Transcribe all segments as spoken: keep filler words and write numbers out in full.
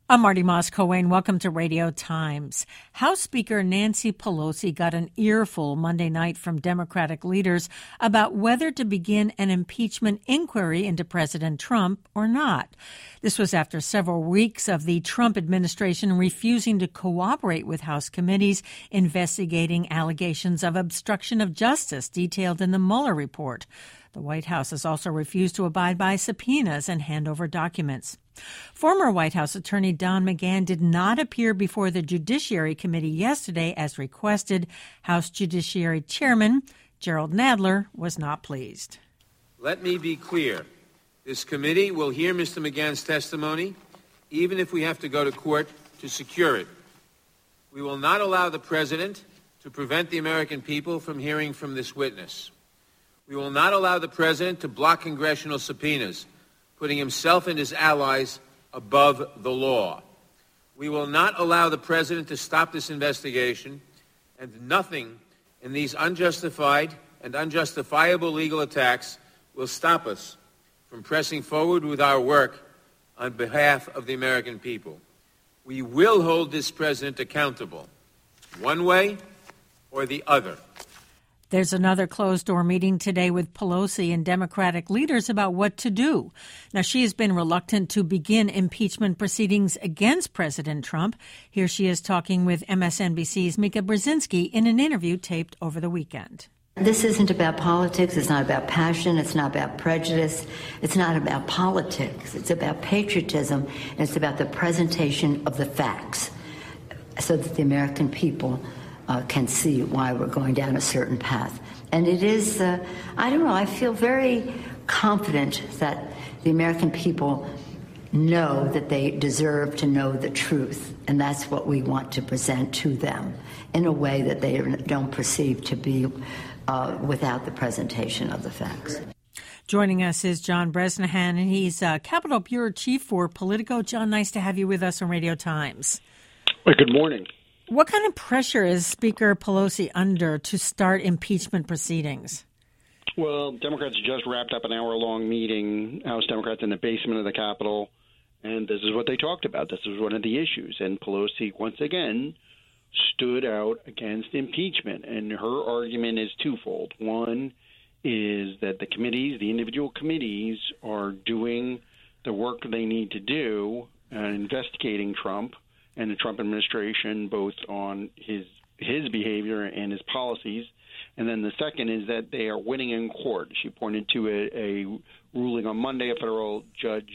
I'm Marty Moss-Coane. Welcome to Radio Times. House Speaker Nancy Pelosi got an earful Monday night from Democratic leaders about whether to begin an impeachment inquiry into President Trump or not. This was after several weeks of the Trump administration refusing to cooperate with House committees investigating allegations of obstruction of justice detailed in the Mueller report. The White House has also refused to abide by subpoenas and hand over documents. Former White House attorney Don McGahn did not appear before the Judiciary Committee yesterday as requested. House Judiciary Chairman Jerrold Nadler was not pleased. Let me be clear. This committee will hear Mister McGahn's testimony, even if we have to go to court to secure it. We will not allow the president to prevent the American people from hearing from this witness. We will not allow the president to block congressional subpoenas, putting himself and his allies above the law. We will not allow the president to stop this investigation, and nothing in these unjustified and unjustifiable legal attacks will stop us from pressing forward with our work on behalf of the American people. We will hold this president accountable, one way or the other. There's another closed-door meeting today with Pelosi and Democratic leaders about what to do. Now, she has been reluctant to begin impeachment proceedings against President Trump. Here she is talking with M S N B C's Mika Brzezinski in an interview taped over the weekend. This isn't about politics. It's not about passion. It's not about prejudice. It's not about politics. It's about patriotism, and it's about the presentation of the facts so that the American people Uh, can see why we're going down a certain path. And it is, uh, I don't know, I feel very confident that the American people know that they deserve to know the truth. And that's what we want to present to them in a way that they don't perceive to be uh, without the presentation of the facts. Joining us is John Bresnahan, and he's uh, Capitol Bureau Chief for Politico. John, nice to have you with us on Radio Times. Well, good morning. What kind of pressure is Speaker Pelosi under to start impeachment proceedings? Well, Democrats just wrapped up an hour-long meeting, House Democrats in the basement of the Capitol, and this is what they talked about. This was one of the issues, and Pelosi, once again, stood out against impeachment, and her argument is twofold. One is that the committees, the individual committees, are doing the work they need to do, uh, investigating Trump and the Trump administration, both on his his behavior and his policies. And then the second is that they are winning in court. She pointed to a, a ruling on Monday. A federal judge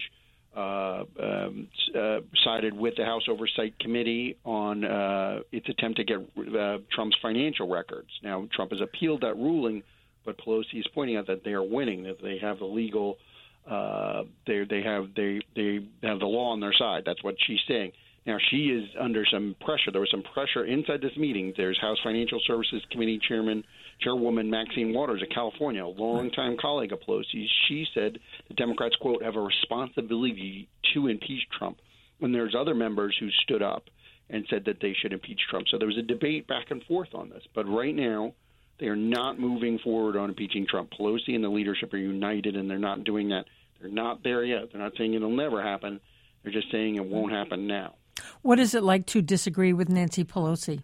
uh, um, uh, sided with the House Oversight Committee on uh, its attempt to get uh, Trump's financial records. Now, Trump has appealed that ruling, but Pelosi is pointing out that they are winning, that they have the legal, uh, they they have they they have the law on their side. That's what she's saying. Now, she is under some pressure. There was some pressure inside this meeting. There's House Financial Services Committee Chairman, Chairwoman Maxine Waters of California, a longtime colleague of Pelosi's. She said the Democrats, quote, have a responsibility to impeach Trump, when there's other members who stood up and said that they should impeach Trump. So there was a debate back and forth on this. But right now, they are not moving forward on impeaching Trump. Pelosi and the leadership are united, and they're not doing that. They're not there yet. They're not saying it'll never happen. They're just saying it won't happen now. What is it like to disagree with Nancy Pelosi?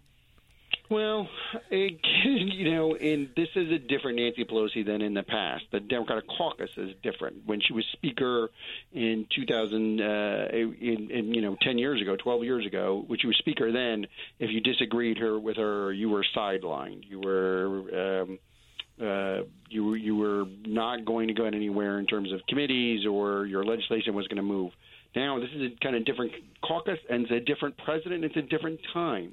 Well, it, you know, and this is a different Nancy Pelosi than in the past. The Democratic caucus is different. When she was Speaker in two thousand, uh, in, in you know, ten years ago, twelve years ago, when she was Speaker then, if you disagreed her with her, you were sidelined. You were um, uh, you were you were not going to go anywhere in terms of committees, or your legislation was going to move. Now, this is a kind of different caucus, and it's a different president. It's a different time.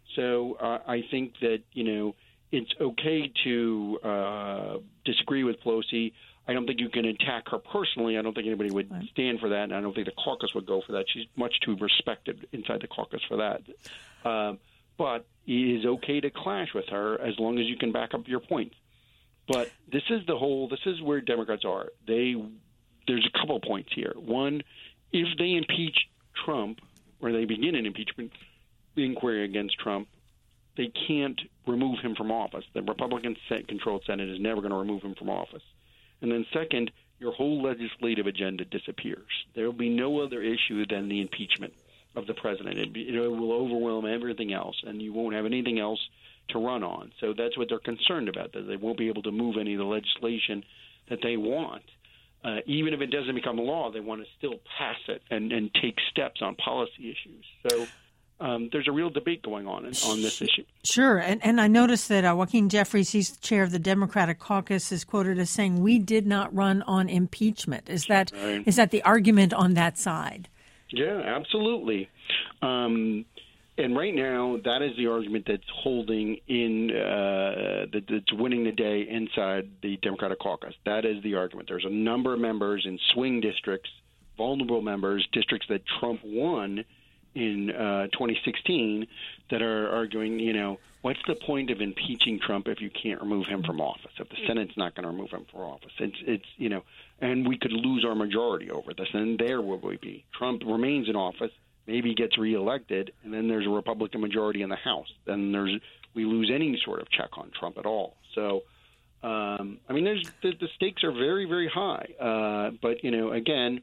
So uh, I think that, you know, it's okay to uh, disagree with Pelosi. I don't think you can attack her personally. I don't think anybody would stand for that, and I don't think the caucus would go for that. She's much too respected inside the caucus for that. Uh, but it is okay to clash with her as long as you can back up your points. But this is the whole – this is where Democrats are. They There's a couple of points here. One, if they impeach Trump, or they begin an impeachment inquiry against Trump, they can't remove him from office. The Republican-controlled Senate is never going to remove him from office. And then second, your whole legislative agenda disappears. There will be no other issue than the impeachment. of the president. It, it will overwhelm everything else, and you won't have anything else to run on. So that's what they're concerned about, that they won't be able to move any of the legislation that they want. Uh, even if it doesn't become law, they want to still pass it and, and take steps on policy issues. So um, there's a real debate going on in, on this issue. Sure. And, and I noticed that uh, Joaquin Jeffries, he's the chair of the Democratic caucus, is quoted as saying, we did not run on impeachment. Is that right. Is that the argument on that side? Yeah, absolutely. Um, and right now, that is the argument that's holding in, uh, that, that's winning the day inside the Democratic caucus. That is the argument. There's a number of members in swing districts, vulnerable members, districts that Trump won in uh, twenty sixteen, that are arguing, you know, what's the point of impeaching Trump if you can't remove him from office, if the Senate's not going to remove him from office? It's, it's, you know, and we could lose our majority over this, and there will we be. Trump remains in office, maybe gets reelected, and then there's a Republican majority in the House. Then there's we lose any sort of check on Trump at all. So, um, I mean, there's the, the stakes are very, very high. Uh, but, you know, again,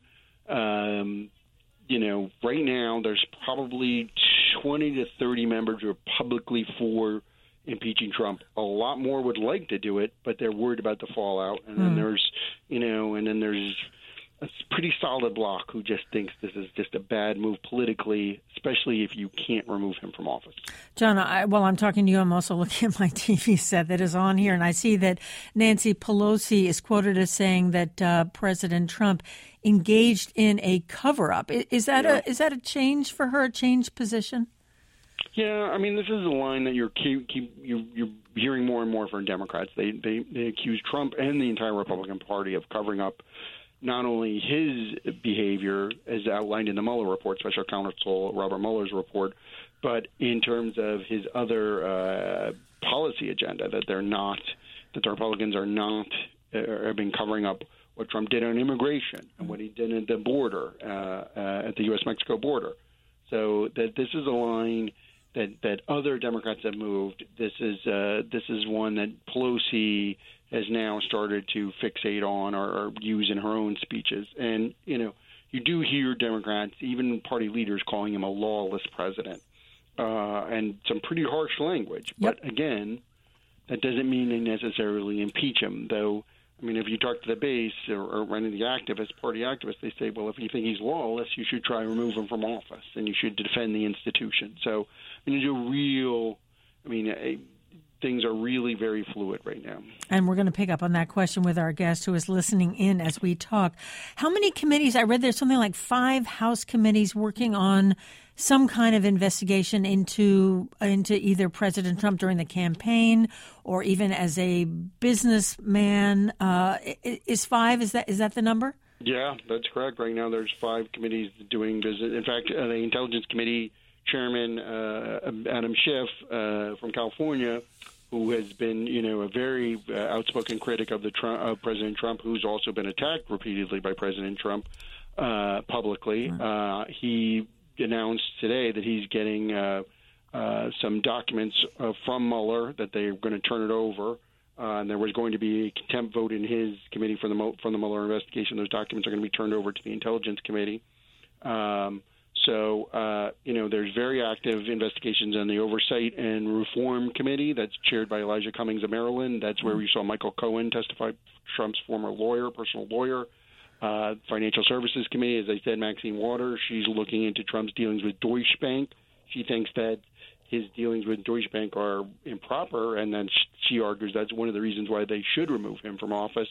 um, you know, right now there's probably twenty to thirty members who are publicly for impeaching Trump. A lot more would like to do it, but they're worried about the fallout. And then mm. there's, you know, and then there's a pretty solid bloc who just thinks this is just a bad move politically, especially if you can't remove him from office. John, I, while I'm talking to you, I'm also looking at my T V set that is on here, and I see that Nancy Pelosi is quoted as saying that uh, President Trump engaged in a cover-up. Is, is that yeah. a is that a change for her, a changed position? Yeah, I mean, this is a line that you're keep, keep you, you're hearing more and more from Democrats. They, they they accuse Trump and the entire Republican Party of covering up not only his behavior as outlined in the Mueller report, Special Counsel Robert Mueller's report, but in terms of his other uh, policy agenda, that they're not, that the Republicans are not, uh, have been covering up what Trump did on immigration and what he did at the border, uh, uh, at the U S Mexico border. So that this is a line that, that other Democrats have moved. This is uh, this is one that Pelosi has now started to fixate on or, or use in her own speeches. And, you know, you do hear Democrats, even party leaders, calling him a lawless president, uh, and some pretty harsh language. Yep. But, again, that doesn't mean they necessarily impeach him, though. I mean, if you talk to the base or, or any of the activists, party activists, they say, well, if you think he's lawless, you should try to remove him from office, and you should defend the institution. So, I mean, there's a real, I mean, a, things are really very fluid right now. And we're going to pick up on that question with our guest who is listening in as we talk. How many committees? I read there's something like five House committees working on some kind of investigation into into either President Trump during the campaign or even as a businessman. Uh, is five? Is that is that the number? Yeah, that's correct. Right now, there's five committees doing business. In fact, uh, the Intelligence Committee Chairman uh, Adam Schiff uh, from California, who has been, you know, a very uh, outspoken critic of the Trump, of President Trump, who's also been attacked repeatedly by President Trump uh, publicly. Mm-hmm. Uh, he announced today that he's getting uh, uh, some documents uh, from Mueller that they're going to turn it over. Uh, and there was going to be a contempt vote in his committee for the from the Mueller investigation. Those documents are going to be turned over to the Intelligence Committee. Um, so, uh, you know, there's very active investigations on the Oversight and Reform Committee that's chaired by Elijah Cummings of Maryland. That's where we saw Michael Cohen testify, Trump's former lawyer, personal lawyer. Uh, Financial Services Committee, as I said, Maxine Waters, she's looking into Trump's dealings with Deutsche Bank. She thinks that his dealings with Deutsche Bank are improper, and then she argues that's one of the reasons why they should remove him from office.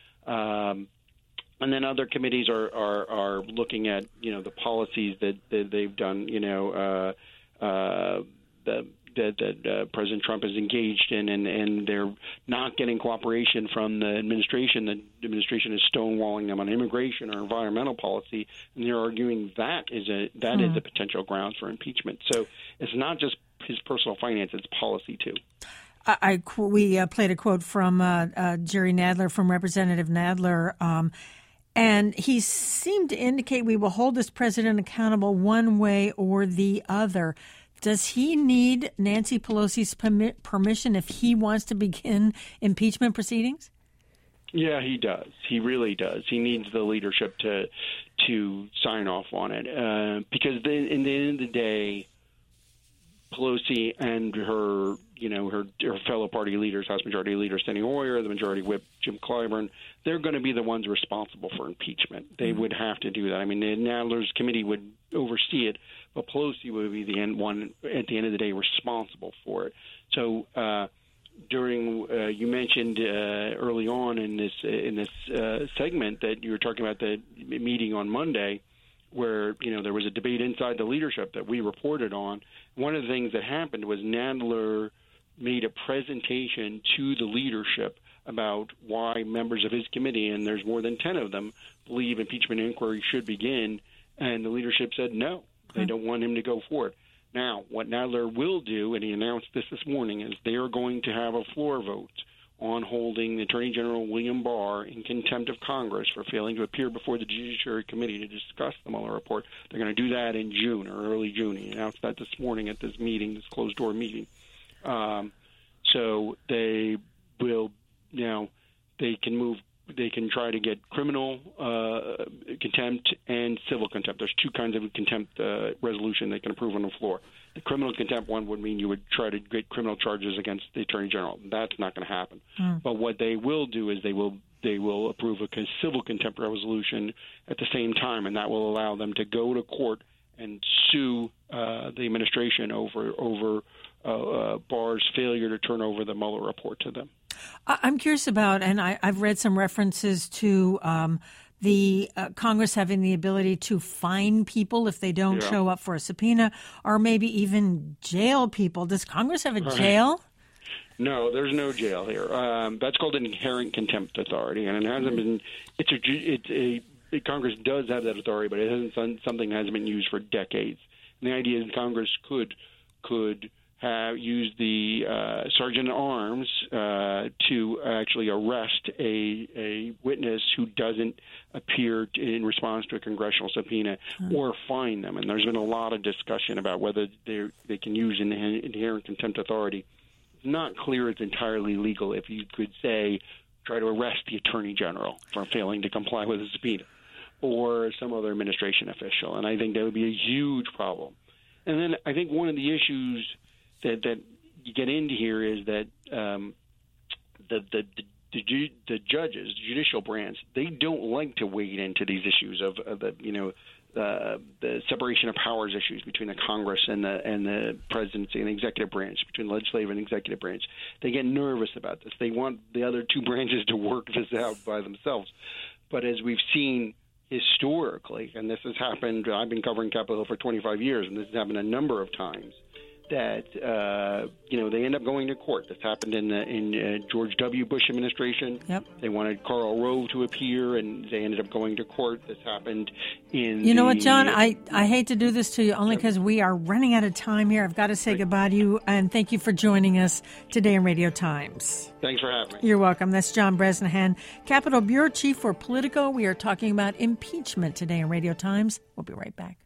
Um, and then other committees are, are, are looking at, you know, the policies that, that they've done, you know, uh, uh, the that, that uh, President Trump is engaged in, and, and they're not getting cooperation from the administration. The administration is stonewalling them on immigration or environmental policy, and they're arguing that is a that mm. is a potential grounds for impeachment. So it's not just his personal finance; it's policy too. I, I we uh, played a quote from uh, uh, Jerry Nadler, from Representative Nadler. Um, And he seemed to indicate we will hold this president accountable one way or the other. Does he need Nancy Pelosi's permi- permission if he wants to begin impeachment proceedings? Yeah, he does. He really does. He needs the leadership to to sign off on it, uh, because the, in the end of the Pelosi and her, you know, her, her fellow party leaders, House Majority Leader Steny Hoyer, the Majority Whip Jim Clyburn, they're going to be the ones responsible for impeachment. They mm-hmm. would have to do that. I mean, the Nadler's committee would oversee it, but Pelosi would be the end one at the end of the day responsible for it. So uh, during uh, you mentioned uh, early on in this uh, in this uh, segment that you were talking about the meeting on Monday, where, you know, there was a debate inside the leadership that we reported on. One of the things that happened was Nadler made a presentation to the leadership about why members of his committee, and there's more than ten of them, believe impeachment inquiry should begin, and the leadership said no, they don't want him to go forward. Now, what Nadler will do, and he announced this this morning, is they are going to have a floor vote on holding Attorney General William Barr in contempt of Congress for failing to appear before the Judiciary Committee to discuss the Mueller report. They're going to do that in June or early June. He announced that this morning at this meeting, this closed-door meeting. Um, so they will now they can move. They can try to get criminal uh, contempt and civil contempt. There's two kinds of contempt uh, resolution they can approve on the floor. The criminal contempt one would mean you would try to get criminal charges against the Attorney General. That's not going to happen. Mm. But what they will do is they will they will approve a civil contempt resolution at the same time, and that will allow them to go to court and sue uh, the administration over over uh, uh, Barr's failure to turn over the Mueller report to them. I'm curious about, and I, I've read some references to um, the uh, Congress having the ability to fine people if they don't yeah. show up for a subpoena, or maybe even jail people. Does Congress have a jail? No, there's no jail here. Um, that's called an inherent contempt authority, and it hasn't been. It's a. It's a. It, Congress does have that authority, but it hasn't. Something that hasn't been used for decades. And the idea is Congress could could. have used the uh, sergeant at arms uh, to actually arrest a, a witness who doesn't appear in response to a congressional subpoena mm. or fine them. And there's been a lot of discussion about whether they can use an inherent contempt authority. It's not clear it's entirely legal if you could say try to arrest the Attorney General for failing to comply with a subpoena or some other administration official. And I think that would be a huge problem. And then I think one of the issues that that you get into here is that um, the, the the the the judges, the judicial branch, they don't like to wade into these issues of, of the you know uh, the separation of powers issues between the Congress and the and the presidency and the executive branch, between the legislative and executive branch. They get nervous about this. They want the other two branches to work this out by themselves. But as we've seen historically, and this has happened, I've been covering Capitol Hill for twenty-five years, and this has happened a number of times, that uh, you know they end up going to court. This happened in the in uh, George W. Bush administration. Yep. They wanted Karl Rove to appear, and they ended up going to court. This happened in. You know the, what, John? I, I hate to do this to you only because we are running out of time here. I've got to say right. goodbye to you, and thank you for joining us today in Radio Times. Thanks for having me. You're welcome. That's John Bresnahan, Capitol Bureau Chief for Politico. We are talking about impeachment today in Radio Times. We'll be right back.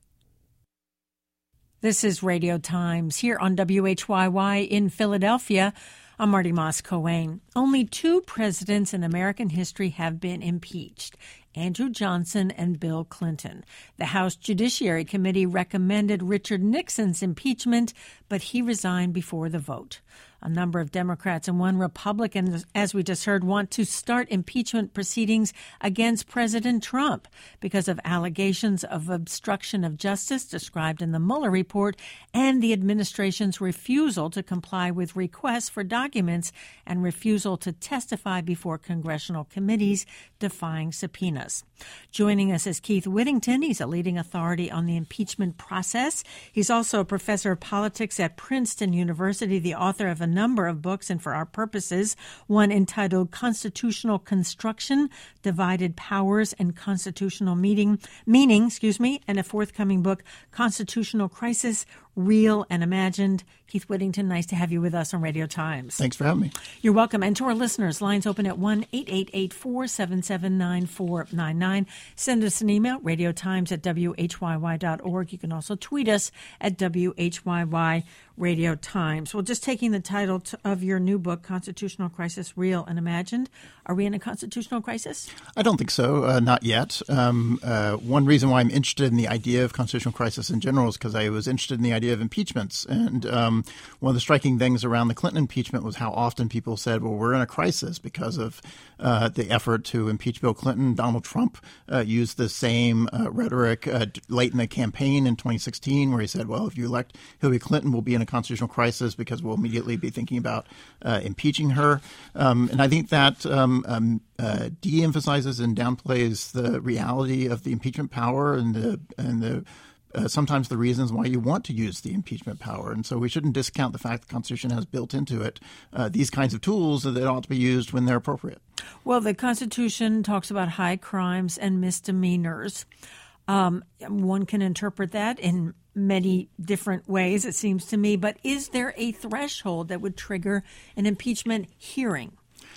This is Radio Times here on W H Y Y in Philadelphia. I'm Marty Moss-Coane. Only two presidents in American history have been impeached, Andrew Johnson and Bill Clinton. The House Judiciary Committee recommended Richard Nixon's impeachment, but he resigned before the vote. A number of Democrats and one Republican, as we just heard, want to start impeachment proceedings against President Trump because of allegations of obstruction of justice described in the Mueller report and the administration's refusal to comply with requests for documents and refusal to testify before congressional committees defying subpoenas. Joining us is Keith Whittington. He's a leading authority on the impeachment process. He's also a professor of politics at Princeton University, the author of a number of books, and for our purposes, one entitled Constitutional Construction, Divided Powers and Constitutional Meeting, Meaning, excuse me, and a forthcoming book, Constitutional Crisis, Real and Imagined. Keith Whittington, nice to have you with us on Radio Times. Thanks for having me. You're welcome. And to our listeners, lines open at one eight eight eight, four seven seven, nine four nine nine. Send us an email, radiotimes at W H Y Y dot org. You can also tweet us at W H Y Y Radio Times. Well, just taking the title of your new book, Constitutional Crisis, Real and Imagined. Are we in a constitutional crisis? I don't think so. Uh, not yet. Um, uh, one reason why I'm interested in the idea of constitutional crisis in general is because I was interested in the idea idea of impeachments. And um, one of the striking things around the Clinton impeachment was how often people said, well, we're in a crisis because of uh, the effort to impeach Bill Clinton. Donald Trump uh, used the same uh, rhetoric uh, late in the campaign in twenty sixteen, where he said, well, if you elect Hillary Clinton, we'll be in a constitutional crisis because we'll immediately be thinking about uh, impeaching her. Um, and I think that um, um, uh, de-emphasizes and downplays the reality of the impeachment power and the and the Uh, sometimes the reasons why you want to use the impeachment power. And so we shouldn't discount the fact the Constitution has built into it uh, these kinds of tools that ought to be used when they're appropriate. Well, the Constitution talks about high crimes and misdemeanors. Um, one can interpret that in many different ways, it seems to me. But is there a threshold that would trigger an impeachment hearing?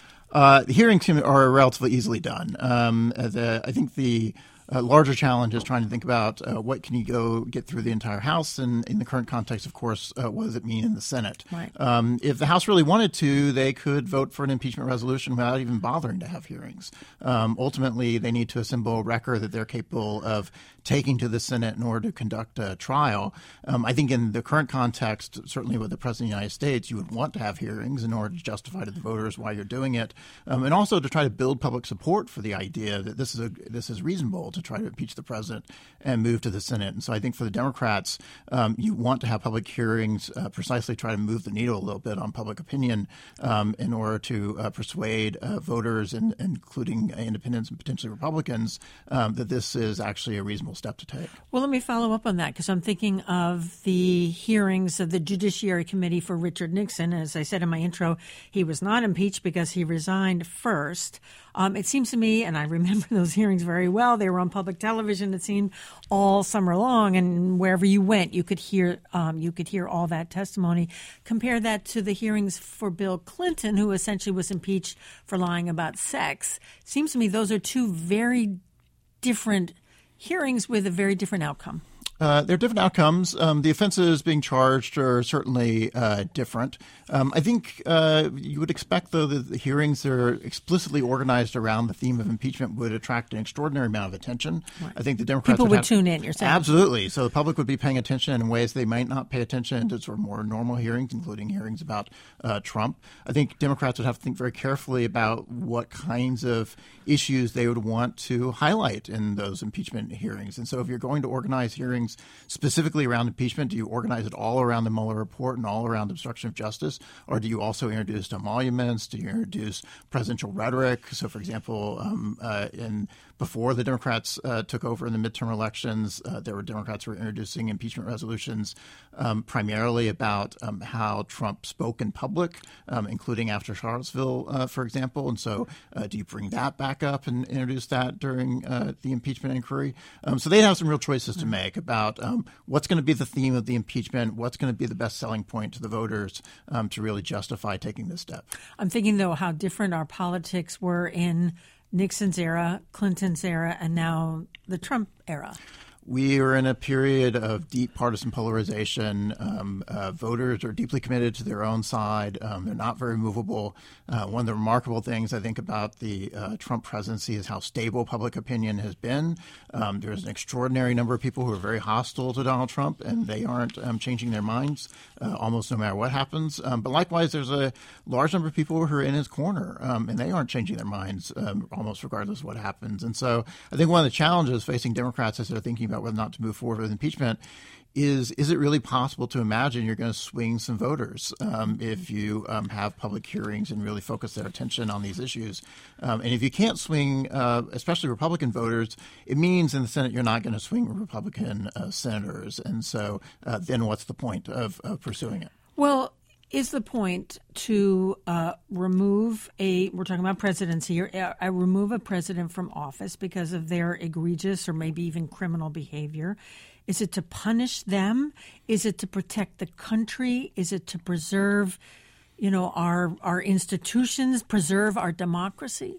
Uh, the hearings are relatively easily done. Um, the, I think the Uh, larger challenge is trying to think about uh, what can you go get through the entire House, and in the current context, of course, uh, what does it mean in the Senate? Right. Um, if the House really wanted to, they could vote for an impeachment resolution without even bothering to have hearings. Um, ultimately, they need to assemble a record that they're capable of taking to the Senate in order to conduct a trial. Um, I think in the current context, certainly with the President of the United States, you would want to have hearings in order to justify to the voters why you're doing it, um, and also to try to build public support for the idea that this is a, this is reasonable to try to impeach the president and move to the Senate. And so I think for the Democrats, um, you want to have public hearings uh, precisely try to move the needle a little bit on public opinion um, in order to uh, persuade uh, voters, and, including independents and potentially Republicans, um, that this is actually a reasonable step to take. Well, let me follow up on that, because I'm thinking of the hearings of the Judiciary Committee for Richard Nixon. As I said in my intro, he was not impeached because he resigned first. Um, it seems to me, and I remember those hearings very well, they were on public television, it seemed, all summer long, and wherever you went, you could hear um, you could hear all that testimony. Compare that to the hearings for Bill Clinton, who essentially was impeached for lying about sex. Seems to me those are two very different hearings with a very different outcome. Uh, there are different outcomes. Um, the offenses being charged are certainly uh, different. Um, I think uh, you would expect, though, that the hearings that are explicitly organized around the theme of impeachment would attract an extraordinary amount of attention. Right. I think the Democrats People would, would have, tune in, you're saying? Absolutely. So the public would be paying attention in ways they might not pay attention to sort of more normal hearings, including hearings about uh, Trump. I think Democrats would have to think very carefully about what kinds of issues they would want to highlight in those impeachment hearings. And so if you're going to organize hearings specifically around impeachment, do you organize it all around the Mueller report and all around obstruction of justice? Or do you also introduce emoluments? Do you introduce presidential rhetoric? So, for example, um, uh, in before the Democrats uh, took over in the midterm elections, uh, there were Democrats who were introducing impeachment resolutions um, primarily about um, how Trump spoke in public, um, including after Charlottesville, uh, for example. And so uh, do you bring that back up and introduce that during uh, the impeachment inquiry? Um, so they'd have some real choices to make about um, what's going to be the theme of the impeachment, what's going to be the best selling point to the voters um, to really justify taking this step. I'm thinking, though, how different our politics were in Nixon's era, Clinton's era, and now the Trump era. We are in a period of deep partisan polarization. Um, uh, voters are deeply committed to their own side. Um, they're not very movable. Uh, one of the remarkable things I think about the uh, Trump presidency is how stable public opinion has been. Um, there's an extraordinary number of people who are very hostile to Donald Trump, and they aren't um, changing their minds uh, almost no matter what happens. Um, but likewise, there's a large number of people who are in his corner, um, and they aren't changing their minds um, almost regardless of what happens. And so I think one of the challenges facing Democrats as they're thinking about whether or not to move forward with impeachment is, is it really possible to imagine you're going to swing some voters um, if you um, have public hearings and really focus their attention on these issues? Um, and if you can't swing, uh, especially Republican voters, it means in the Senate you're not going to swing Republican uh, senators. And so uh, then what's the point of, of pursuing it? Well, is the point to uh, remove a, we're talking about presidents here, uh, remove a president from office because of their egregious or maybe even criminal behavior? Is it to punish them? Is it to protect the country? Is it to preserve, you know, our our institutions, preserve our democracy?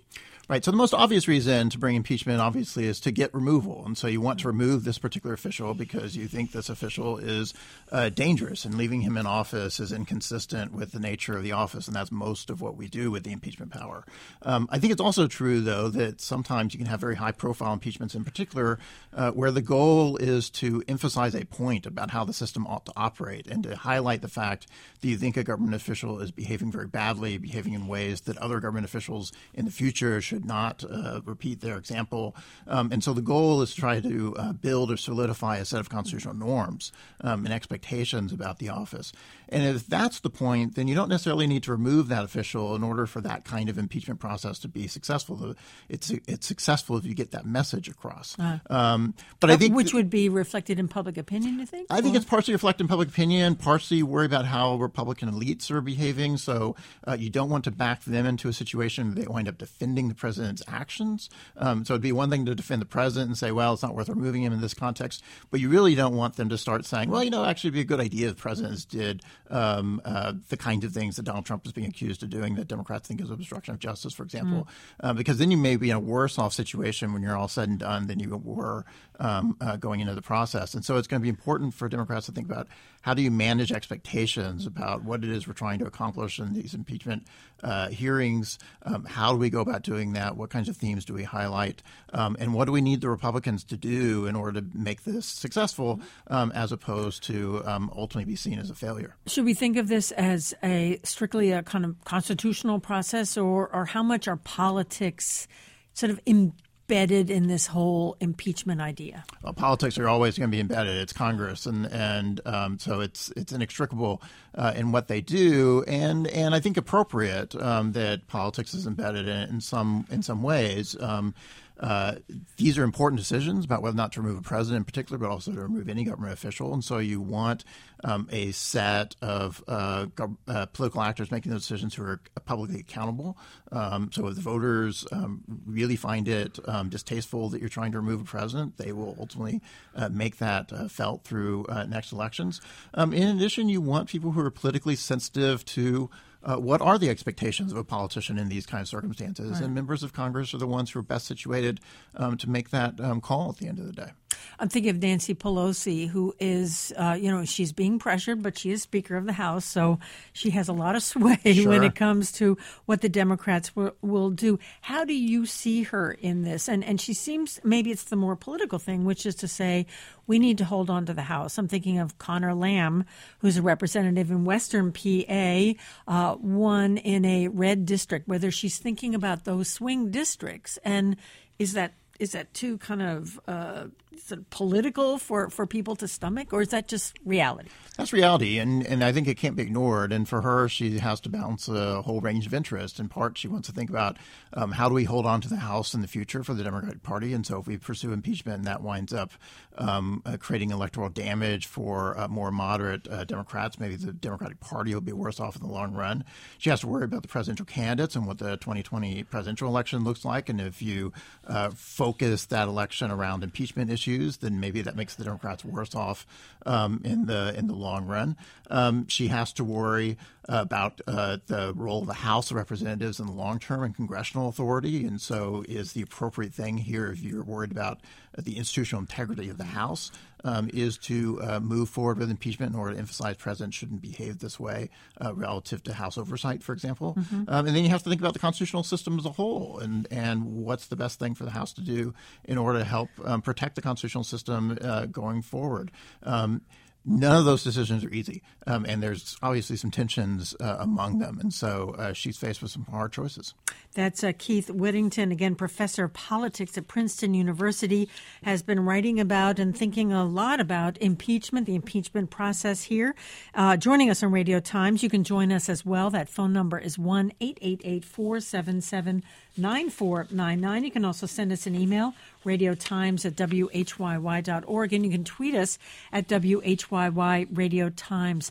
Right. So the most obvious reason to bring impeachment, obviously, is to get removal. And so you want to remove this particular official because you think this official is uh, dangerous, and leaving him in office is inconsistent with the nature of the office. And that's most of what we do with the impeachment power. Um, I think it's also true, though, that sometimes you can have very high-profile impeachments in particular uh, where the goal is to emphasize a point about how the system ought to operate and to highlight the fact that you think a government official is behaving very badly, behaving in ways that other government officials in the future should not uh, repeat their example. Um, and so the goal is to try to uh, build or solidify a set of constitutional norms um, and expectations about the office. And if that's the point, then you don't necessarily need to remove that official in order for that kind of impeachment process to be successful. It's it's successful if you get that message across. Uh, um, but I think which would be reflected in public opinion, you think? I think or? it's partially reflected in public opinion, partially worry about how Republican elites are behaving. So uh, you don't want to back them into a situation where they wind up defending the president's actions. Um, so it'd be one thing to defend the president and say, well, it's not worth removing him in this context. But you really don't want them to start saying, well, you know, actually it'd be a good idea if presidents did um, uh, the kind of things that Donald Trump is being accused of doing that Democrats think is obstruction of justice, for example. Mm. Uh, because then you may be in a worse off situation when you're all said and done than you were um, uh, going into the process. And so it's going to be important for Democrats to think about how do you manage expectations about what it is we're trying to accomplish in these impeachment uh, hearings. Um, how do we go about doing that? What kinds of themes do we highlight? Um, and what do we need the Republicans to do in order to make this successful um, as opposed to um, ultimately be seen as a failure? Should we think of this as a strictly a kind of constitutional process, or, or how much are politics sort of embedded in this whole impeachment idea? Well, politics are always going to be embedded. It's Congress, and and um, so it's it's inextricable uh, in what they do, and and I think appropriate um, that politics is embedded in it in some in some ways. Um, Uh, these are important decisions about whether or not to remove a president in particular, but also to remove any government official. And so you want um, a set of uh, gov- uh, political actors making those decisions who are publicly accountable. Um, so if the voters um, really find it um, distasteful that you're trying to remove a president, they will ultimately uh, make that uh, felt through uh, next elections. Um, in addition, you want people who are politically sensitive to Uh, what are the expectations of a politician in these kinds of circumstances? Right. And members of Congress are the ones who are best situated um, to make that um, call at the end of the day. I'm thinking of Nancy Pelosi, who is, uh, you know, she's being pressured, but she is Speaker of the House, so she has a lot of sway sure. when it comes to what the Democrats w- will do. How do you see her in this? And and she seems, maybe it's the more political thing, which is to say we need to hold on to the House. I'm thinking of Connor Lamb, who's a representative in Western P A, uh, won in a red district, whether she's thinking about those swing districts. And is that Is that too kind of uh, sort of political for, for people to stomach, or is that just reality? That's reality, and, and I think it can't be ignored. And for her, she has to balance a whole range of interest. In part, she wants to think about um, how do we hold on to the House in the future for the Democratic Party. And so if we pursue impeachment, that winds up um, uh, creating electoral damage for uh, more moderate uh, Democrats. Maybe the Democratic Party will be worse off in the long run. She has to worry about the presidential candidates and what the twenty twenty presidential election looks like. And if you uh, focus that election around impeachment issues, then maybe that makes the Democrats worse off um, in the in the long run. Um, she has to worry about uh, the role of the House of Representatives in the long term and congressional authority. And so is the appropriate thing here, if you're worried about uh, the institutional integrity of the House, um, is to uh, move forward with impeachment in order to emphasize presidents shouldn't behave this way uh, relative to House oversight, for example. Mm-hmm. Um, and then you have to think about the constitutional system as a whole and, and what's the best thing for the House to do in order to help um, protect the constitutional system uh, going forward. Um, None of those decisions are easy, um, and there's obviously some tensions uh, among them, and so uh, she's faced with some hard choices. That's uh, Keith Whittington, again, professor of politics at Princeton University, has been writing about and thinking a lot about impeachment, the impeachment process here. Uh, joining us on Radio Times, you can join us as well. That phone number is one eight eight eight, four seven seven, nine four nine nine. You can also send us an email, radiotimes at w h y y dot org, and you can tweet us at W H Y Y Radio Times. I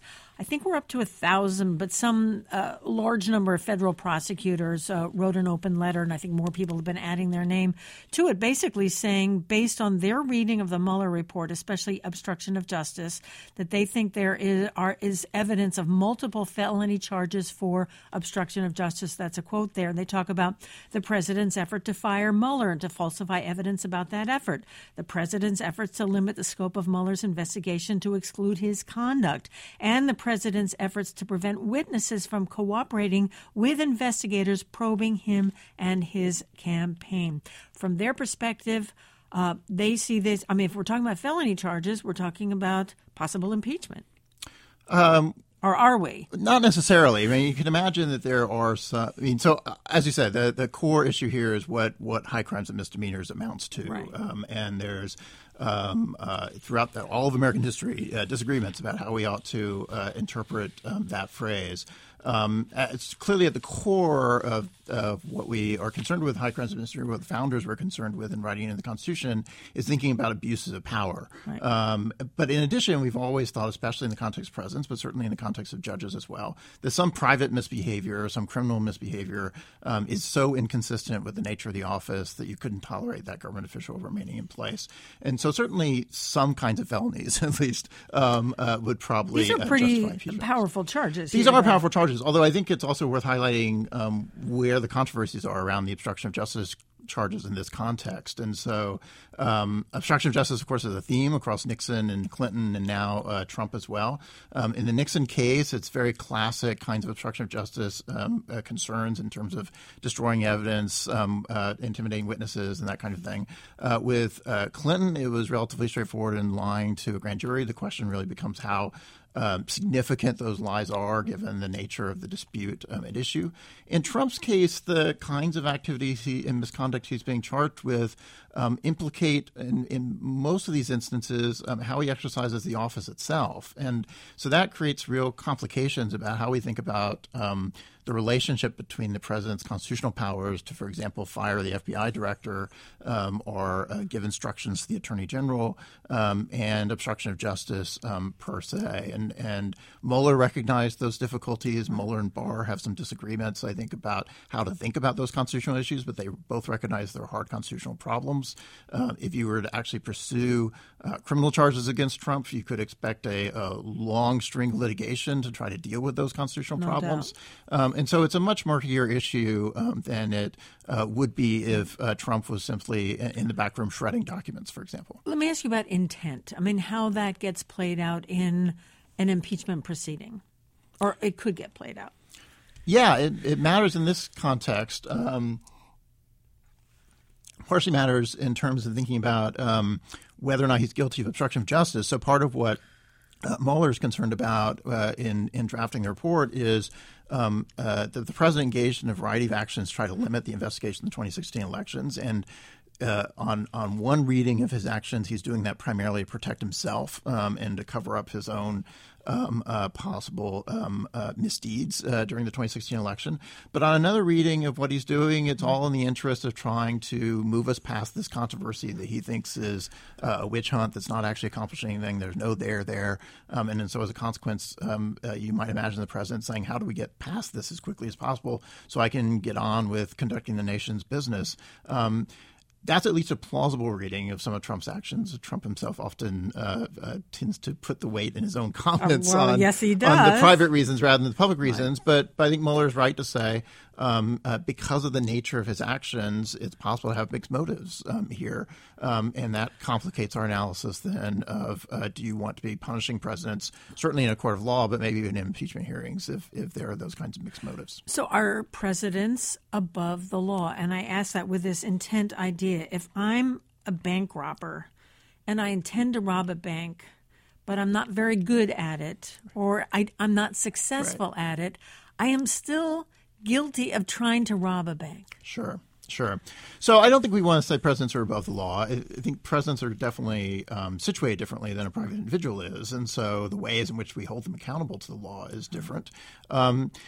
I think we're up to a thousand, but some uh, large number of federal prosecutors uh, wrote an open letter, and I think more people have been adding their name to it, basically saying, based on their reading of the Mueller report, especially obstruction of justice, that they think there is, are, is evidence of multiple felony charges for obstruction of justice. That's a quote there. And they talk about the president's effort to fire Mueller and to falsify evidence about that effort, the president's efforts to limit the scope of Mueller's investigation to exclude his conduct, and the president's efforts to prevent witnesses from cooperating with investigators probing him and his campaign. From their perspective, uh, they see this. I mean, if we're talking about felony charges, we're talking about possible impeachment. Um, or are we? Not necessarily. I mean, you can imagine that there are some. I mean, so uh, as you said, the, the core issue here is what, what high crimes and misdemeanors amounts to. Right. Um, and there's um, uh, throughout the, all of American history uh, disagreements about how we ought to uh, interpret um, that phrase. Um, it's clearly at the core of, of what we are concerned with, high crimes and misdemeanors, what the founders were concerned with in writing in the Constitution, is thinking about abuses of power. Right. Um, but in addition, we've always thought, especially in the context of presidents, but certainly in the context of judges as well, that some private misbehavior, some criminal misbehavior um, is so inconsistent with the nature of the office that you couldn't tolerate that government official remaining in place. And so certainly some kinds of felonies, at least, um, uh, would probably These are uh, pretty justify powerful charges. These here, are though. powerful charges. Although I think it's also worth highlighting um, where the controversies are around the obstruction of justice charges in this context. And so um, obstruction of justice, of course, is a theme across Nixon and Clinton and now uh, Trump as well. Um, in the Nixon case, it's very classic kinds of obstruction of justice um, uh, concerns in terms of destroying evidence, um, uh, intimidating witnesses, and that kind of thing. Uh, with uh, Clinton, it was relatively straightforward in lying to a grand jury. The question really becomes how Um, significant those lies are given the nature of the dispute um, at issue. In Trump's case, the kinds of activities he, and misconduct he's being charged with um, implicate, in, in most of these instances, um, how he exercises the office itself. And so that creates real complications about how we think about um, the relationship between the president's constitutional powers to, for example, fire the F B I director um, or uh, give instructions to the attorney general um, and obstruction of justice um, per se. And, and Mueller recognized those difficulties. Mueller and Barr have some disagreements, I think, about how to think about those constitutional issues, but they both recognize there are hard constitutional problems. Uh, if you were to actually pursue uh, criminal charges against Trump, you could expect a, a long string of litigation to try to deal with those constitutional No problems. Um, and so it's a much murkier issue um, than it uh, would be if uh, Trump was simply in the back room shredding documents, for example. Let me ask you about intent. I mean, how that gets played out in an impeachment proceeding, or it could get played out. Yeah, it, it matters in this context. Um, partially matters in terms of thinking about um, whether or not he's guilty of obstruction of justice. So part of what uh, Mueller is concerned about uh, in, in drafting the report is um, uh, that the president engaged in a variety of actions to try to limit the investigation of the twenty sixteen elections. And Uh, on on one reading of his actions, he's doing that primarily to protect himself um, and to cover up his own um, uh, possible um, uh, misdeeds uh, during the twenty sixteen election. But on another reading of what he's doing, it's all in the interest of trying to move us past this controversy that he thinks is uh, a witch hunt that's not actually accomplishing anything. There's no there there. Um, and, and so as a consequence, um, uh, you might imagine the president saying, how do we get past this as quickly as possible so I can get on with conducting the nation's business? Um, That's at least a plausible reading of some of Trump's actions. Trump himself often uh, uh, tends to put the weight in his own comments uh, well, on, yes, he does. on the private reasons rather than the public reasons. Right. But, but I think Mueller is right to say um, uh, because of the nature of his actions, it's possible to have mixed motives um, here. Um, and that complicates our analysis then of uh, do you want to be punishing presidents, certainly in a court of law, but maybe even in impeachment hearings if, if there are those kinds of mixed motives. So are presidents above the law? And I ask that with this intent idea. If I'm a bank robber and I intend to rob a bank, but I'm not very good at it, or I, I'm not successful right. at it, I am still guilty of trying to rob a bank. Sure, sure. So I don't think we want to say presidents are above the law. I, I think presidents are definitely um, situated differently than a private individual is. And so the ways in which we hold them accountable to the law is different. Um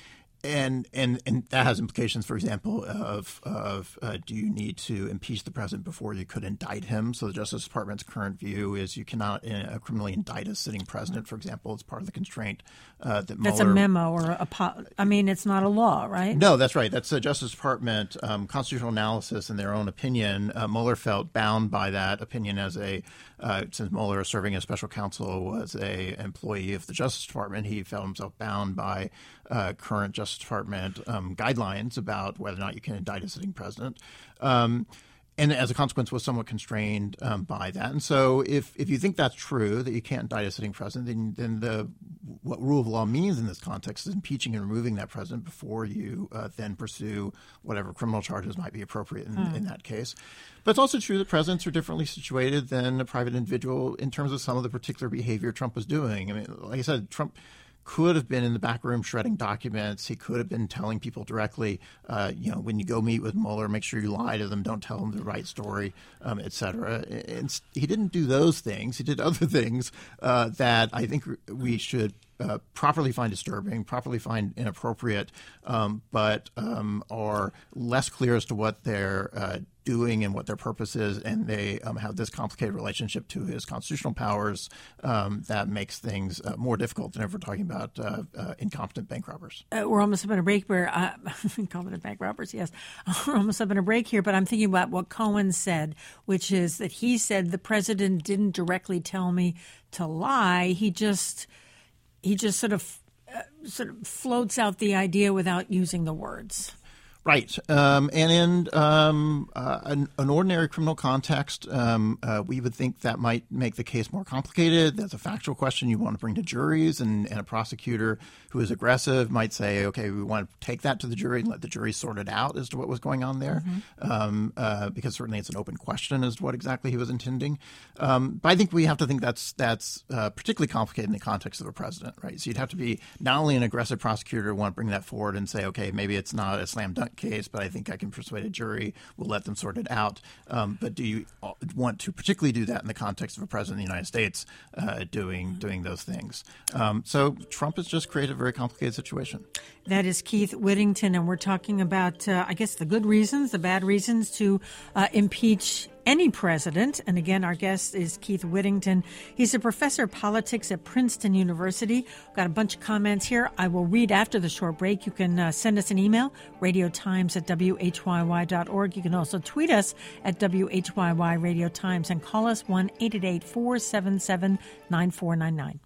And, and and that has implications, for example, of of uh, do you need to impeach the president before you could indict him? So the Justice Department's current view is you cannot uh, criminally indict a sitting president, for example. It's part of the constraint uh, that Mueller. That's a memo or a. Po- I mean, it's not a law, right? No, that's right. That's the Justice Department um, constitutional analysis in their own opinion. Uh, Mueller felt bound by that opinion as a uh, since Mueller, serving as special counsel, was a employee of the Justice Department. He felt himself bound by uh, current Justice Department um, guidelines about whether or not you can indict a sitting president. Um, and as a consequence was somewhat constrained um, by that. And so if, if you think that's true, that you can't indict a sitting president, then, then the what rule of law means in this context is impeaching and removing that president before you uh, then pursue whatever criminal charges might be appropriate in, mm. in that case. But it's also true that presidents are differently situated than a private individual in terms of some of the particular behavior Trump was doing. I mean, like I said, Trump could have been in the back room shredding documents. He could have been telling people directly, uh, you know, when you go meet with Mueller, make sure you lie to them, don't tell them the right story, um, et cetera. And he didn't do those things. He did other things uh, that I think we should uh, properly find disturbing, properly find inappropriate, um, but um, are less clear as to what they're uh, doing and what their purpose is, and they um, have this complicated relationship to his constitutional powers um, that makes things uh, more difficult than if we're talking about uh, uh, incompetent bank robbers. Uh, we're almost up in a break where uh, incompetent bank robbers, yes. We're almost up in a break here, but I'm thinking about what Cohen said, which is that he said the president didn't directly tell me to lie. He just he just sort of uh, sort of floats out the idea without using the words. Right. Um, and in um, uh, an, an ordinary criminal context, um, uh, we would think that might make the case more complicated. That's a factual question you want to bring to juries, and, and a prosecutor who is aggressive might say, okay, we want to take that to the jury and let the jury sort it out as to what was going on there, mm-hmm. um, uh, because certainly it's an open question as to what exactly he was intending. Um, but I think we have to think that's that's uh, particularly complicated in the context of a president, right? So you'd have to be not only an aggressive prosecutor who want to bring that forward and say, okay, maybe it's not a slam dunk case, but I think I can persuade a jury. We'll let them sort it out. Um, but do you want to particularly do that in the context of a president of the United States uh, doing doing those things? Um, so Trump has just created a very complicated situation. That is Keith Whittington, and we're talking about, uh, I guess, the good reasons, the bad reasons to uh, impeach any president. And again, our guest is Keith Whittington. He's a professor of politics at Princeton University. Got a bunch of comments here I will read after the short break. You can uh, send us an email, radio times at w h y y dot org. You can also tweet us at W H Y Y Radio Times and call us one eight eight eight, four seven seven, nine four nine nine.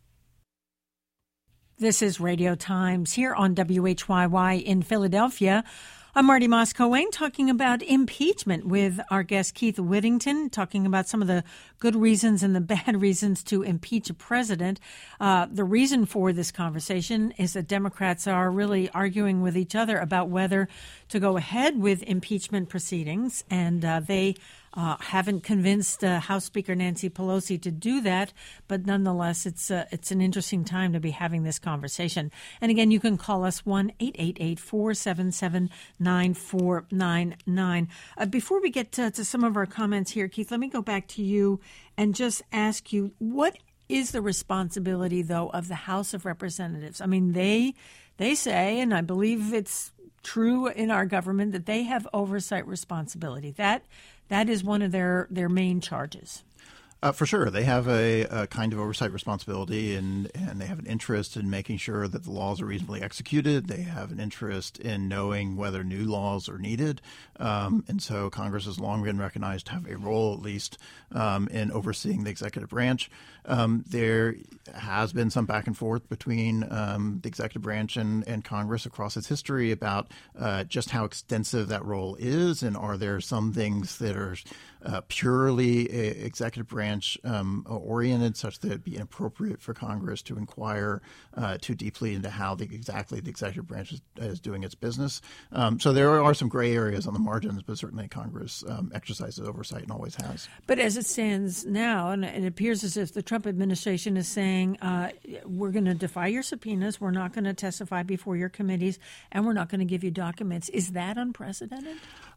This is Radio Times here on W H Y Y in Philadelphia. I'm Marty Moss-Coane talking about impeachment with our guest Keith Whittington, talking about some of the good reasons and the bad reasons to impeach a president. Uh, the reason for this conversation is that Democrats are really arguing with each other about whether to go ahead with impeachment proceedings, and uh, they Uh, haven't convinced uh, House Speaker Nancy Pelosi to do that, but nonetheless, it's uh, it's an interesting time to be having this conversation. And again, you can call us one eight eight eight, four seven seven, nine four nine nine. Uh, before we get to, to some of our comments here, Keith, let me go back to you and just ask you, what is the responsibility, though, of the House of Representatives? I mean, they they say, and I believe it's true in our government, that they have oversight responsibility. That That is one of their, their main charges. Uh, for sure. They have a, a kind of oversight responsibility, and, and they have an interest in making sure that the laws are reasonably executed. They have an interest in knowing whether new laws are needed. Um, and so Congress has long been recognized to have a role, at least, um, in overseeing the executive branch. Um, there has been some back and forth between um, the executive branch and, and Congress across its history about uh, just how extensive that role is, and are there some things that are uh, purely executive branch um, oriented, such that it'd be inappropriate for Congress to inquire uh, too deeply into how the, exactly the executive branch is, is doing its business. Um, so there are some gray areas on the margins, but certainly Congress um, exercises oversight and always has. But as it stands now, and it appears as if the Trump administration is saying, uh, we're going to defy your subpoenas, we're not going to testify before your committees, and we're not going to give you documents. Is that unprecedented?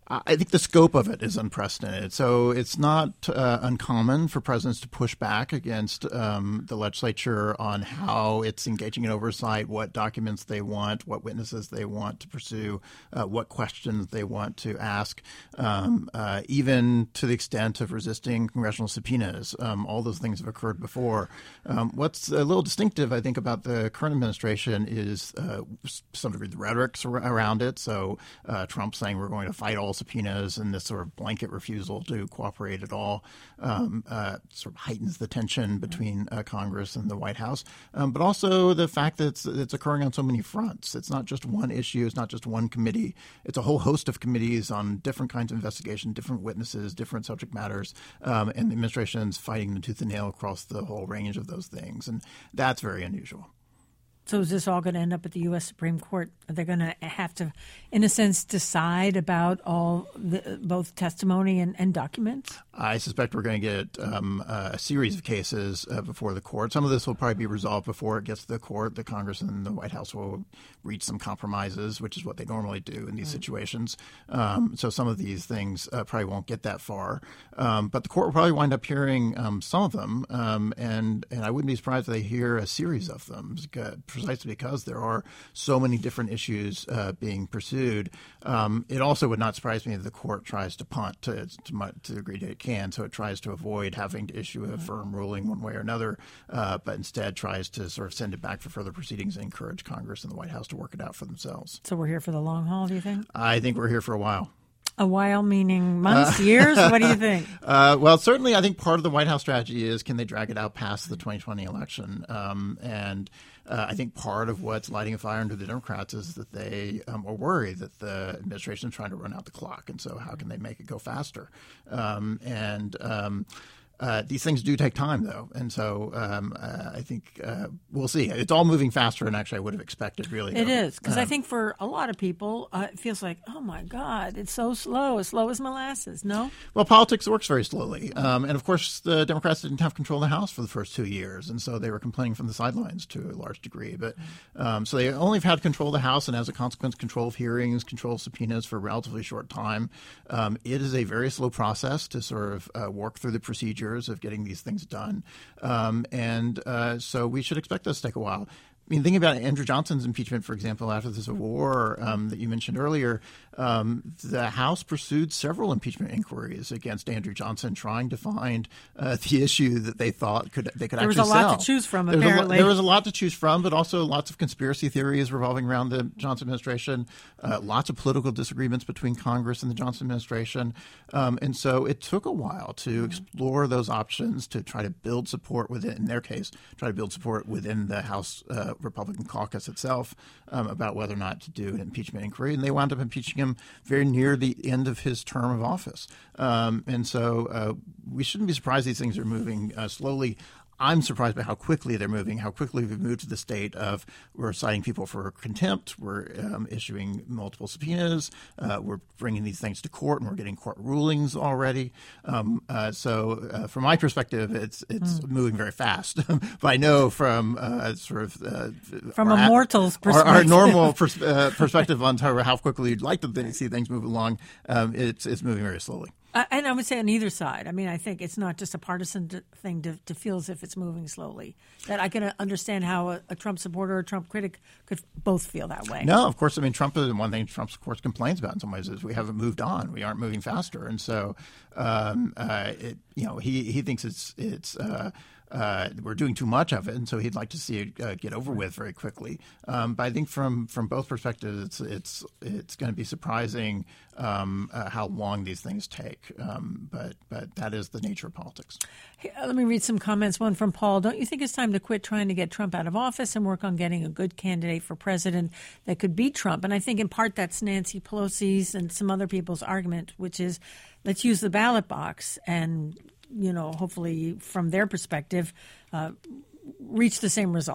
I think the scope of it is unprecedented. So it's not uh, uncommon for presidents to push back against um, the legislature on how it's engaging in oversight, what documents they want, what witnesses they want to pursue, uh, what questions they want to ask, um, uh, even to the extent of resisting congressional subpoenas. Um, all those things have occurred before. Um, what's a little distinctive, I think, about the current administration is uh, some degree the rhetoric around it. So uh, Trump saying we're going to fight all subpoenas and this sort of blanket refusal to cooperate at all um, uh, sort of heightens the tension between uh, Congress and the White House. Um, but also the fact that it's, it's occurring on so many fronts. It's not just one issue. It's not just one committee. It's a whole host of committees on different kinds of investigation, different witnesses, different subject matters. Um, and the administration's fighting the tooth and nail across the whole range of those things. And that's very unusual. So is this all going to end up at the U S Supreme Court? Are they going to have to, in a sense, decide about all the, both testimony and, and documents? I suspect we're going to get um, a series of cases uh, before the court. Some of this will probably be resolved before it gets to the court. The Congress and the White House will reach some compromises, which is what they normally do in these right. situations. Um, so some of these things uh, probably won't get that far. Um, but the court will probably wind up hearing um, some of them, um, and, and I wouldn't be surprised if they hear a series of them, precisely because there are so many different issues uh, being pursued. Um, it also would not surprise me if the court tries to punt to, to, my, to the degree that it can, so it tries to avoid having to issue a firm ruling one way or another, uh, but instead tries to sort of send it back for further proceedings and encourage Congress and the White House to work it out for themselves. So we're here for the long haul, do you think? I think we're here for a while. A while meaning months, uh, years? What do you think? Uh, well, certainly I think part of the White House strategy is can they drag it out past the twenty twenty election? Um, and uh, I think part of what's lighting a fire under the Democrats is that they um, are worried that the administration is trying to run out the clock. And so how can they make it go faster? Um, and um Uh, these things do take time, though, and so um, uh, I think uh, we'll see. It's all moving faster than actually I would have expected, really. It though. is, because um, I think for a lot of people, uh, it feels like, oh, my God, it's so slow, as slow as molasses, no? Well, politics works very slowly. Um, and, of course, the Democrats didn't have control of the House for the first two years, and so they were complaining from the sidelines to a large degree. But um, so they only have had control of the House, and as a consequence, control of hearings, control of subpoenas for a relatively short time. Um, it is a very slow process to sort of uh, work through the procedures of getting these things done. Um, and uh, so we should expect this to take a while. I mean, thinking about Andrew Johnson's impeachment, for example, after the Civil War um, that you mentioned earlier, um, the House pursued several impeachment inquiries against Andrew Johnson, trying to find uh, the issue that they thought could they could there actually sell. There was a lot to choose from, there apparently. Was a, there was a lot to choose from, but also lots of conspiracy theories revolving around the Johnson administration, uh, lots of political disagreements between Congress and the Johnson administration. Um, and so it took a while to explore those options to try to build support within, in their case, try to build support within the House uh, Republican caucus itself um, about whether or not to do an impeachment inquiry. And they wound up impeaching him very near the end of his term of office. Um, and so uh, we shouldn't be surprised these things are moving uh, slowly. I'm surprised by how quickly they're moving, how quickly we've moved to the state of we're citing people for contempt, we're um, issuing multiple subpoenas, uh, we're bringing these things to court, and we're getting court rulings already. Um, uh, so uh, from my perspective, it's it's mm. moving very fast. But I know from uh, sort of uh, from a our, mortal's perspective, our, our normal pers- uh, perspective on how quickly you'd like to see things move along, um, it's it's moving very slowly. Uh, and I would say on either side. I mean, I think it's not just a partisan d- thing to, to feel as if it's moving slowly. That I can uh, understand how a, a Trump supporter or a Trump critic could both feel that way. No, of course. I mean, Trump is one thing Trump, of course, complains about in some ways is we haven't moved on. We aren't moving faster. And so, um, uh, it, you know, he, he thinks it's it's uh, uh, we're doing too much of it, and so he'd like to see it uh, get over with very quickly. Um, but I think from from both perspectives, it's it's it's going to be surprising um, uh, how long these things take. Um, but but that is the nature of politics. Hey, uh, let me read some comments. One from Paul. Don't you think it's time to quit trying to get Trump out of office and work on getting a good candidate for president that could beat Trump? And I think in part that's Nancy Pelosi's and some other people's argument, which is let's use the ballot box and, you know, hopefully from their perspective, uh, reach the same result.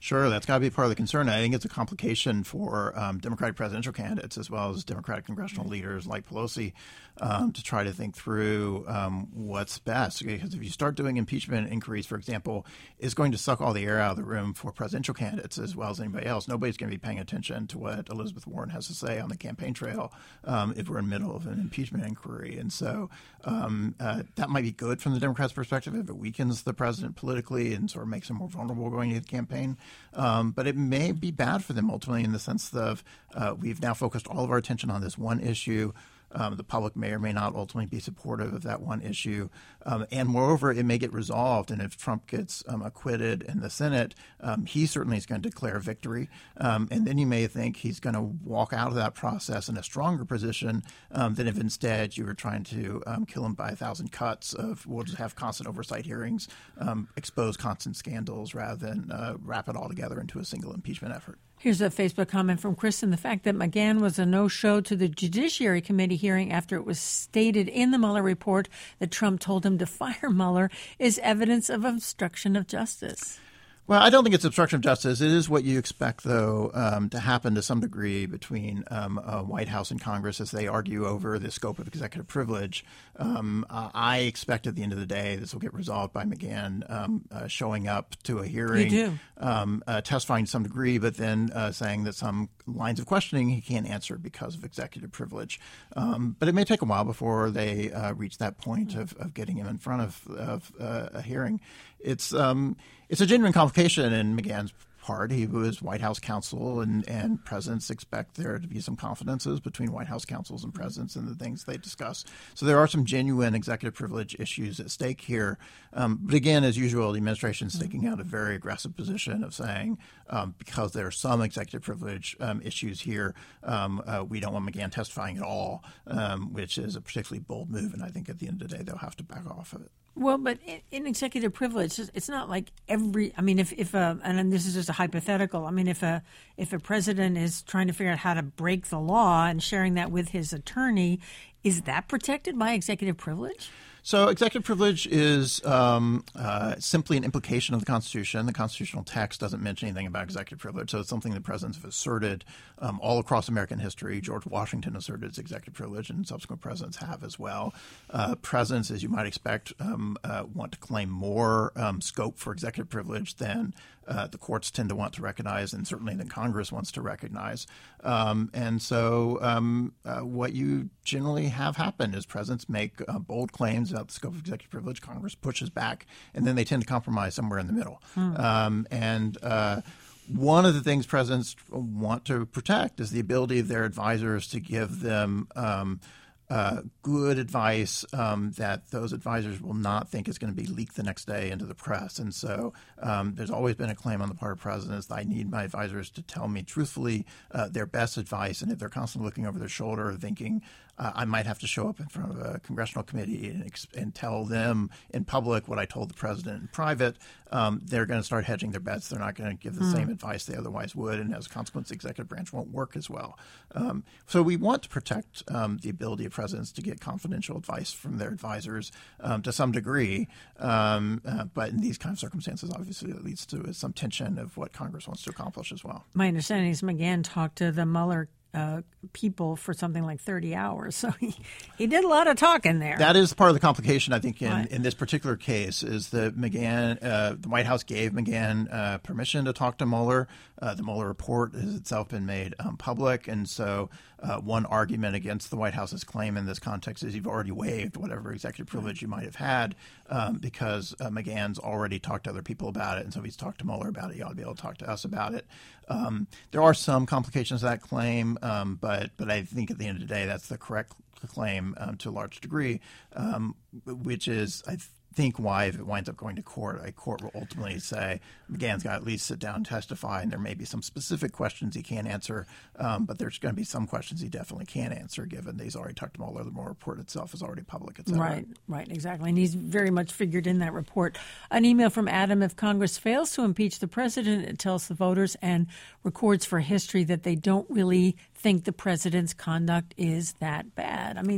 Sure, that's got to be part of the concern. I think it's a complication for um, Democratic presidential candidates as well as Democratic congressional leaders like Pelosi um, to try to think through um, what's best. Because if you start doing impeachment inquiries, for example, it's going to suck all the air out of the room for presidential candidates as well as anybody else. Nobody's going to be paying attention to what Elizabeth Warren has to say on the campaign trail um, if we're in the middle of an impeachment inquiry. And so um, uh, that might be good from the Democrats' perspective if it weakens the president politically and sort of makes him more vulnerable going into the campaign. Um, but it may be bad for them ultimately in the sense of uh, we've now focused all of our attention on this one issue. Um, the public may or may not ultimately be supportive of that one issue. Um, and moreover, it may get resolved. And if Trump gets um, acquitted in the Senate, um, he certainly is going to declare victory. Um, and then you may think he's going to walk out of that process in a stronger position um, than if instead you were trying to um, kill him by a thousand cuts of we'll just have constant oversight hearings, um, expose constant scandals rather than uh, wrap it all together into a single impeachment effort. Here's a Facebook comment from Kristen. The fact that McGahn was a no-show to the Judiciary Committee hearing after it was stated in the Mueller report that Trump told him to fire Mueller is evidence of obstruction of justice. Well, I don't think it's obstruction of justice. It is what you expect, though, um, to happen to some degree between um, uh, White House and Congress as they argue over the scope of executive privilege. Um, uh, I expect at the end of the day this will get resolved by McGahn um, uh, showing up to a hearing, you do. Um, uh, testifying to some degree, but then uh, saying that some lines of questioning he can't answer because of executive privilege. Um, but it may take a while before they uh, reach that point of, of getting him in front of, of uh, a hearing. It's um, it's a genuine complication in McGahn's part. He was White House counsel, and, and presidents expect there to be some confidences between White House counsels and presidents and the things they discuss. So there are some genuine executive privilege issues at stake here. Um, but again, as usual, the administration is taking out a very aggressive position of saying um, because there are some executive privilege um, issues here, um, uh, we don't want McGahn testifying at all, um, which is a particularly bold move. And I think at the end of the day, they'll have to back off of it. Well, but in, in executive privilege, it's not like every. I mean, if if a and this is just a hypothetical. I mean, if a if a president is trying to figure out how to break the law and sharing that with his attorney, is that protected by executive privilege? So executive privilege is um, uh, simply an implication of the Constitution. The constitutional text doesn't mention anything about executive privilege, so it's something that presidents have asserted um, all across American history. George Washington asserted his executive privilege, and subsequent presidents have as well. Uh, presidents, as you might expect, um, uh, want to claim more um, scope for executive privilege than uh, the courts tend to want to recognize, and certainly than Congress wants to recognize. Um, and so um, uh, what you generally have happen is presidents make uh, bold claims about the scope of executive privilege. Congress pushes back, and then they tend to compromise somewhere in the middle. Hmm. Um, and uh, one of the things presidents want to protect is the ability of their advisors to give them um, uh, good advice um, that those advisors will not think is going to be leaked the next day into the press. And so um, there's always been a claim on the part of presidents that I need my advisors to tell me truthfully uh, their best advice. And if they're constantly looking over their shoulder thinking, Uh, I might have to show up in front of a congressional committee and, ex- and tell them in public what I told the president in private, um, they're going to start hedging their bets. They're not going to give the mm. same advice they otherwise would. And as a consequence, the executive branch won't work as well. Um, so we want to protect um, the ability of presidents to get confidential advice from their advisors um, to some degree. Um, uh, but in these kind of circumstances, obviously, it leads to some tension of what Congress wants to accomplish as well. My understanding is McGahn talked to the Mueller Uh, people for something like thirty hours. So he, he did a lot of talking there. That is part of the complication, I think, in, right. in this particular case, is that McGahn, uh, the White House gave McGahn uh, permission to talk to Mueller. Uh, the Mueller report has itself been made um, public. And so uh, one argument against the White House's claim in this context is you've already waived whatever executive privilege you might have had um, because uh, McGahn's already talked to other people about it. And so if he's talked to Mueller about it, he ought to be able to talk to us about it. Um, there are some complications to that claim, um, but but I think at the end of the day, that's the correct claim um, to a large degree, um, which is, I think, why if it winds up going to court, a court will ultimately say McGahn's got to at least sit down and testify, and there may be some specific questions he can't answer, um, but there's going to be some questions he definitely can answer, given that he's already talked to Mueller. The Mueller report itself is already public, et cetera. Right, right, exactly. And he's very much figured in that report. An email from Adam: if Congress fails to impeach the president, it tells the voters and records for history that they don't really think the president's conduct is that bad. I mean, that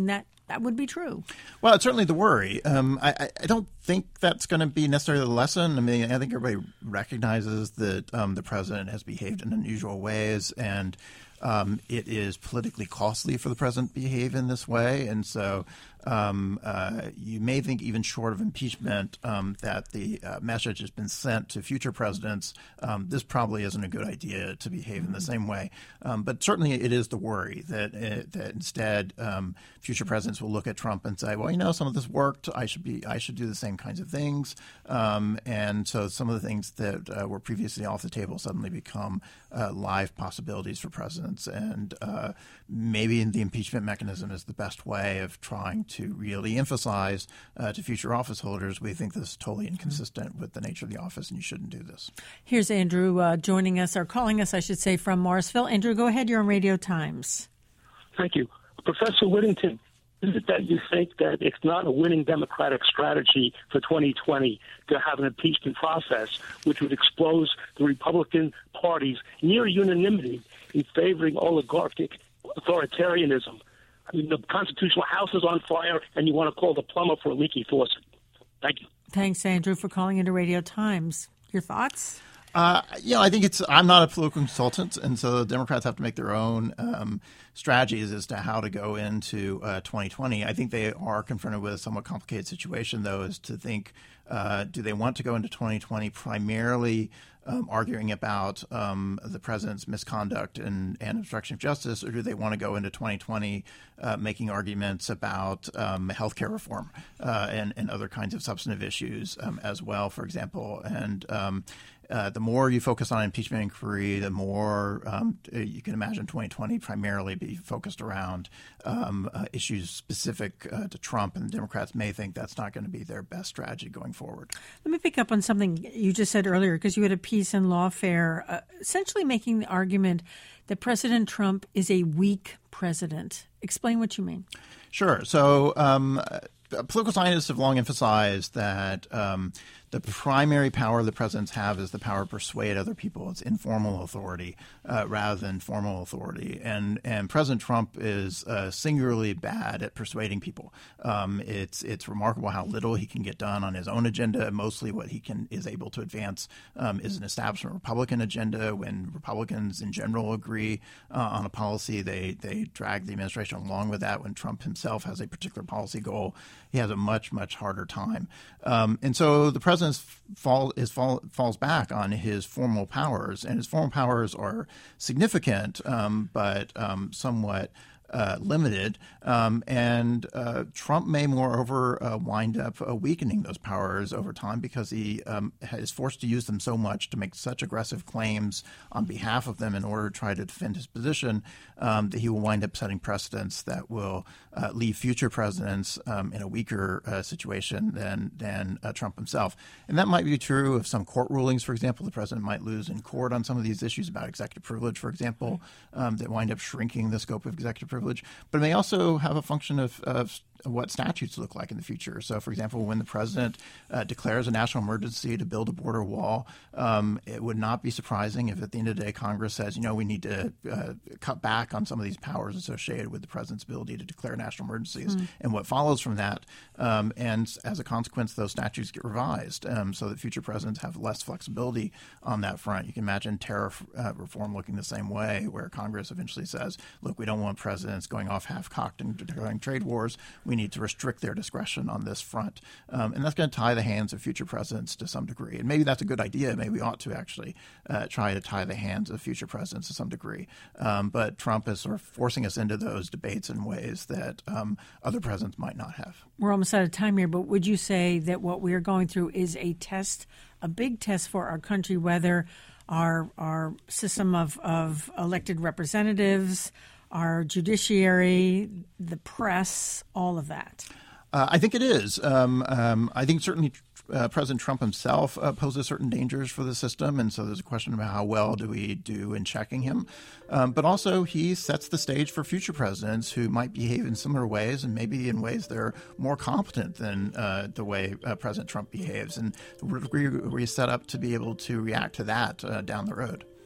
that would be true. Well, it's certainly the worry. Um, I, I don't think that's going to be necessarily the lesson. I mean, I think everybody recognizes that um, the president has behaved in unusual ways, and um, it is politically costly for the president to behave in this way. And so um, uh, you may think, even short of impeachment, um, that the uh, message has been sent to future presidents. Um, this probably isn't a good idea to behave in the same way. Um, but certainly it is the worry that, uh, that instead um, future presidents will look at Trump and say, well, you know, some of this worked. I should be I should do the same kinds of things. Um, and so some of the things that uh, were previously off the table suddenly become uh, live possibilities for presidents. And uh, maybe the impeachment mechanism is the best way of trying to really emphasize uh, to future office holders, we think this is totally inconsistent with the nature of the office and you shouldn't do this. Here's Andrew uh, joining us, or calling us, I should say, from Morrisville. Andrew, go ahead. You're on Radio Times. Thank you. Professor Whittington, is it that you think that it's not a winning Democratic strategy for twenty twenty to have an impeachment process which would expose the Republican Party's near unanimity in favoring oligarchic authoritarianism? I mean, the constitutional house is on fire, and you want to call the plumber for a leaky faucet. Thank you. Thanks, Andrew, for calling into Radio Times. Your thoughts? Uh, you know, I think it's – I'm not a political consultant, and so the Democrats have to make their own um, strategies as to how to go into uh, twenty twenty. I think they are confronted with a somewhat complicated situation, though, is to think uh, do they want to go into twenty twenty primarily um, arguing about um, the president's misconduct and, and obstruction of justice, or do they want to go into twenty twenty uh, making arguments about um, health care reform uh, and, and other kinds of substantive issues um, as well, for example. And um, Uh, the more you focus on impeachment inquiry, the more um, you can imagine twenty twenty primarily be focused around um, uh, issues specific uh, to Trump, and the Democrats may think that's not going to be their best strategy going forward. Let me pick up on something you just said earlier, because you had a piece in Lawfare uh, essentially making the argument that President Trump is a weak president. Explain what you mean. Sure. So um, political scientists have long emphasized that um, the primary power the presidents have is the power to persuade other people. It's informal authority uh, rather than formal authority. And and President Trump is uh, singularly bad at persuading people. Um, it's it's remarkable how little he can get done on his own agenda. Mostly what he can is able to advance um, is an establishment Republican agenda. When Republicans in general agree uh, on a policy, they, they drag the administration along with that. When Trump himself has a particular policy goal, he has a much, much harder time. Um, and so the president Fall, is fall, falls back on his formal powers, and his formal powers are significant, um, but um, somewhat uh, limited. Um, and uh, Trump may, moreover, uh, wind up uh, weakening those powers over time because he um, is forced to use them so much to make such aggressive claims on behalf of them in order to try to defend his position um, that he will wind up setting precedents that will uh, leave future presidents um, in a weaker uh, situation than than uh, Trump himself. And that might be true of some court rulings, for example. The president might lose in court on some of these issues about executive privilege, for example, um, that wind up shrinking the scope of executive privilege. But it may also have a function of, of what statutes look like in the future. So, for example, when the president uh, declares a national emergency to build a border wall, um, it would not be surprising if at the end of the day Congress says, you know, we need to uh, cut back on some of these powers associated with the president's ability to declare national emergencies mm. and what follows from that. Um, and as a consequence, those statutes get revised um, so that future presidents have less flexibility on that front. You can imagine tariff uh, reform looking the same way, where Congress eventually says, look, we don't want presidents going off half-cocked and declaring trade wars. We need to restrict their discretion on this front. Um, and that's going to tie the hands of future presidents to some degree. And maybe that's a good idea. Maybe we ought to actually uh, try to tie the hands of future presidents to some degree. Um, but Trump is sort of forcing us into those debates in ways that um, other presidents might not have. We're almost out of time here, but would you say that what we are going through is a test, a big test for our country, whether our our system of, of elected representatives, our judiciary, the press, all of that? Uh, I think it is. Um, um, I think certainly uh, President Trump himself uh, poses certain dangers for the system, and so there's a question about how well do we do in checking him. Um, but also he sets the stage for future presidents who might behave in similar ways and maybe in ways that are more competent than uh, the way uh, President Trump behaves. And we're, we're set up to be able to react to that uh, down the road.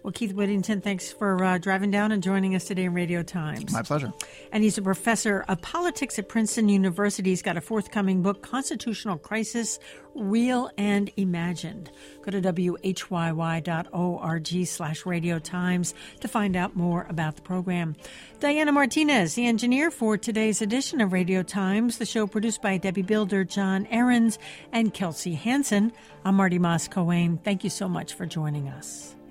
Well, Keith Whittington, thanks for uh, driving down and joining us today in Radio Times. My pleasure. And he's a professor of politics at Princeton University. He's got a forthcoming book, Constitutional Crisis, Real and Imagined. Go to W H Y Y dot org slash Radio Times to find out more about the program. Diana Martinez, the engineer for today's edition of Radio Times, the show produced by Debbie Builder, John Ahrens, and Kelsey Hansen. I'm Marty Moss-Coane. Thank you so much for joining us.